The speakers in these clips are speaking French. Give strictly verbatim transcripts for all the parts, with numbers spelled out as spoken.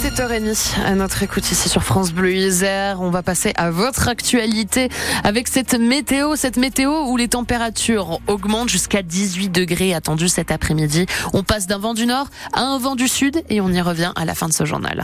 sept heures trente à notre écoute ici sur France Bleu Isère. On va passer à votre actualité avec cette météo, cette météo où les températures augmentent jusqu'à dix-huit degrés attendus cet après-midi. On passe d'un vent du nord à un vent du sud et on y revient à la fin de ce journal.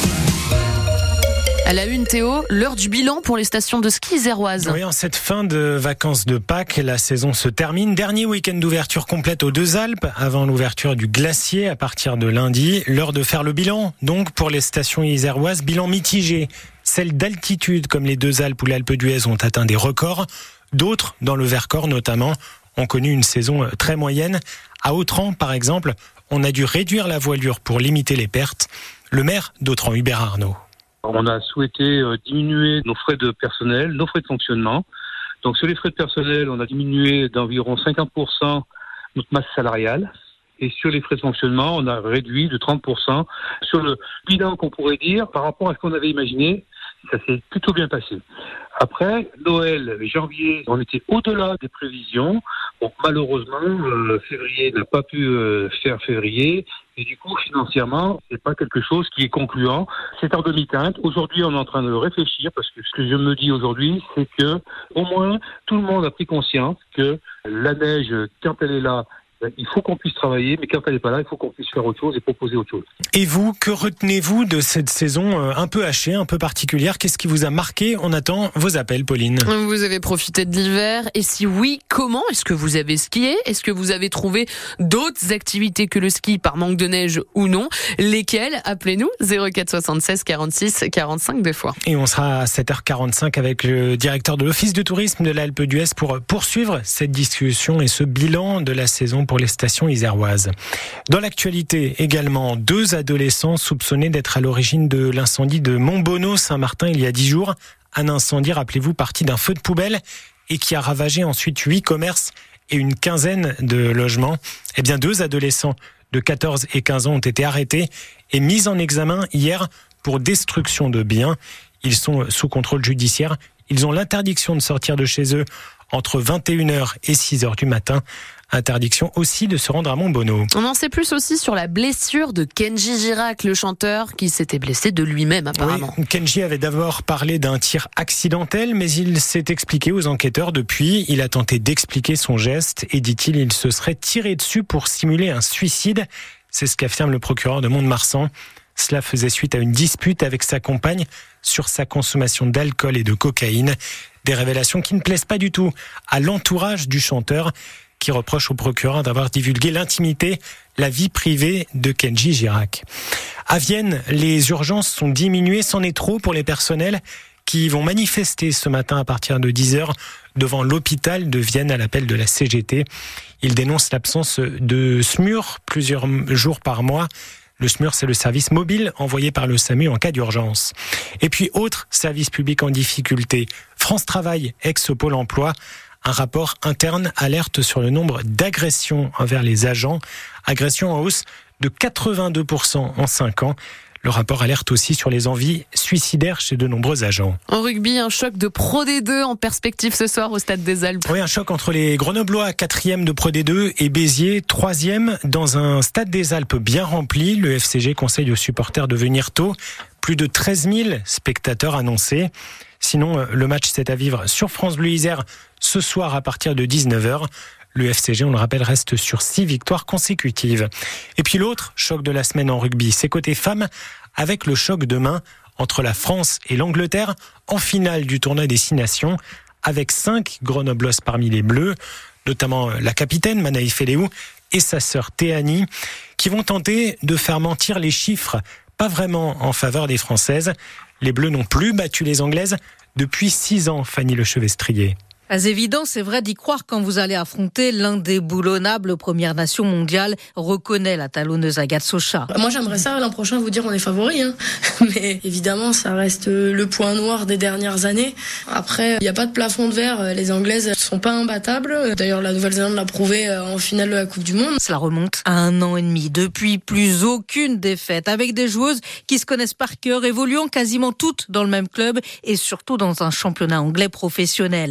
À la une, Théo, l'heure du bilan pour les stations de ski iséroises. Oui, en cette fin de vacances de Pâques, la saison se termine. Dernier week-end d'ouverture complète aux Deux Alpes, avant l'ouverture du glacier à partir de lundi. L'heure de faire le bilan, donc, pour les stations iséroises. Bilan mitigé. Celles d'altitude, comme les Deux Alpes ou l'Alpe d'Huez, ont atteint des records. D'autres, dans le Vercors notamment, ont connu une saison très moyenne. À Autran, par exemple, on a dû réduire la voilure pour limiter les pertes. Le maire d'Autran, Hubert Arnaud. On a souhaité diminuer nos frais de personnel, nos frais de fonctionnement. Donc sur les frais de personnel, on a diminué d'environ cinquante pour cent notre masse salariale. Et sur les frais de fonctionnement, on a réduit de trente pour cent. Sur le bilan qu'on pourrait dire, par rapport à ce qu'on avait imaginé, ça s'est plutôt bien passé. Après, Noël, janvier, on était au-delà des prévisions. Donc malheureusement, euh, février n'a pas pu euh, faire février. Et du coup, financièrement, c'est pas quelque chose qui est concluant. C'est en demi-teinte. Aujourd'hui, on est en train de réfléchir parce que ce que je me dis aujourd'hui, c'est que au moins tout le monde a pris conscience que la neige, quand elle est là, il faut qu'on puisse travailler, mais quand elle n'est pas là, il faut qu'on puisse faire autre chose et proposer autre chose. Et vous, que retenez-vous de cette saison un peu hachée, un peu particulière ? Qu'est-ce qui vous a marqué ? On attend vos appels, Pauline. Vous avez profité de l'hiver, et si oui, comment ? Est-ce que vous avez skié ? Est-ce que vous avez trouvé d'autres activités que le ski par manque de neige ou non ? Lesquelles ? Appelez-nous zéro quatre soixante-seize quarante-six quarante-cinq deux fois. Et on sera à sept heures quarante-cinq avec le directeur de l'Office de tourisme de l'Alpe d'Huez pour poursuivre cette discussion et ce bilan de la saison pour les stations iséroises. Dans l'actualité également, deux adolescents soupçonnés d'être à l'origine de l'incendie de Montbonneau Saint-Martin il y a dix jours. Un incendie, rappelez-vous, parti d'un feu de poubelle et qui a ravagé ensuite huit commerces et une quinzaine de logements. Eh bien, deux adolescents de quatorze et quinze ans ont été arrêtés et mis en examen hier pour destruction de biens. Ils sont sous contrôle judiciaire. Ils ont l'interdiction de sortir de chez eux entre vingt et une heures et six heures du matin. Interdiction aussi de se rendre à Montbonneau. On en sait plus aussi sur la blessure de Kenji Girac, le chanteur qui s'était blessé de lui-même apparemment. Oui, Kenji avait d'abord parlé d'un tir accidentel, mais il s'est expliqué aux enquêteurs depuis. Il a tenté d'expliquer son geste et, dit-il, il se serait tiré dessus pour simuler un suicide. C'est ce qu'affirme le procureur de Mont-de-Marsan. Cela faisait suite à une dispute avec sa compagne sur sa consommation d'alcool et de cocaïne. Des révélations qui ne plaisent pas du tout à l'entourage du chanteur, qui reproche au procureur d'avoir divulgué l'intimité, la vie privée de Kenji Girac. À Vienne, les urgences sont diminuées, c'en est trop pour les personnels qui vont manifester ce matin à partir de dix heures devant l'hôpital de Vienne à l'appel de la C G T. Ils dénoncent l'absence de SMUR plusieurs jours par mois. Le SMUR, c'est le service mobile envoyé par le SAMU en cas d'urgence. Et puis, autre service public en difficulté, France Travail, ex-Pôle emploi. Un rapport interne alerte sur le nombre d'agressions envers les agents. Agressions en hausse de quatre-vingt-deux pour cent en cinq ans. Le rapport alerte aussi sur les envies suicidaires chez de nombreux agents. En rugby, un choc de Pro D deux en perspective ce soir au Stade des Alpes. Oui, un choc entre les Grenoblois, quatrième de Pro D deux, et Béziers, troisième, dans un Stade des Alpes bien rempli. Le F C G conseille aux supporters de venir tôt. Plus de treize mille spectateurs annoncés. Sinon, le match c'est à vivre sur France Bleu Isère ce soir à partir de dix-neuf heures. Le F C G, on le rappelle, reste sur six victoires consécutives. Et puis l'autre choc de la semaine en rugby, c'est côté femmes, avec le choc demain entre la France et l'Angleterre en finale du tournoi des Six Nations, avec cinq Grenoblos parmi les Bleus, notamment la capitaine Manaï Feléou et sa sœur Théanie, qui vont tenter de faire mentir les chiffres, pas vraiment en faveur des Françaises. Les Bleus n'ont plus battu les Anglaises depuis six ans, Fanny Lechevestrier. Pas évident, c'est vrai d'y croire quand vous allez affronter l'indéboulonnable Première Nation mondiale, reconnaît la talonneuse Agathe Socha. Moi j'aimerais ça l'an prochain vous dire on est favori, hein. Mais évidemment ça reste le point noir des dernières années. Après il n'y a pas de plafond de verre, les Anglaises ne sont pas imbattables. D'ailleurs la Nouvelle-Zélande l'a prouvé en finale de la Coupe du Monde. Cela remonte à un an et demi. Depuis, plus aucune défaite, avec des joueuses qui se connaissent par cœur, évoluant quasiment toutes dans le même club et surtout dans un championnat anglais professionnel. Mais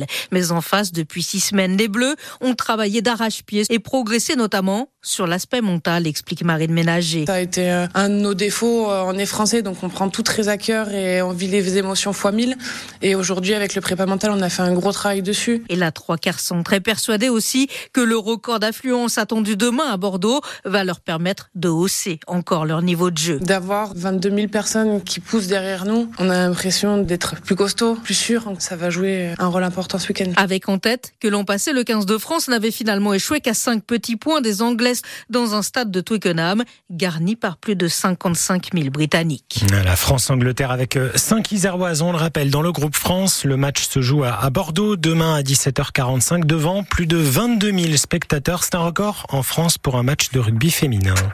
Lyonnaises en face depuis six semaines. Les Bleus ont travaillé d'arrache-pied et progressé notamment sur l'aspect mental, explique Marine Ménager. Ça a été un de nos défauts. On est français, donc on prend tout très à cœur et on vit les émotions fois mille. Et aujourd'hui, avec le prépa mental, on a fait un gros travail dessus. Et la trois quarts sont très persuadés aussi que le record d'affluence attendu demain à Bordeaux va leur permettre de hausser encore leur niveau de jeu. D'avoir vingt-deux mille personnes qui poussent derrière nous, on a l'impression d'être plus costaud, plus sûr. Ça va jouer un rôle important ce week-end. Avec en tête que l'an passé, le quinze de France n'avait finalement échoué qu'à cinq petits points des Anglaises dans un stade de Twickenham, garni par plus de cinquante-cinq mille Britanniques. La France-Angleterre avec cinq Iséroises, on le rappelle, dans le groupe France. Le match se joue à Bordeaux demain à dix-sept heures quarante-cinq devant plus de vingt-deux mille spectateurs. C'est un record en France pour un match de rugby féminin.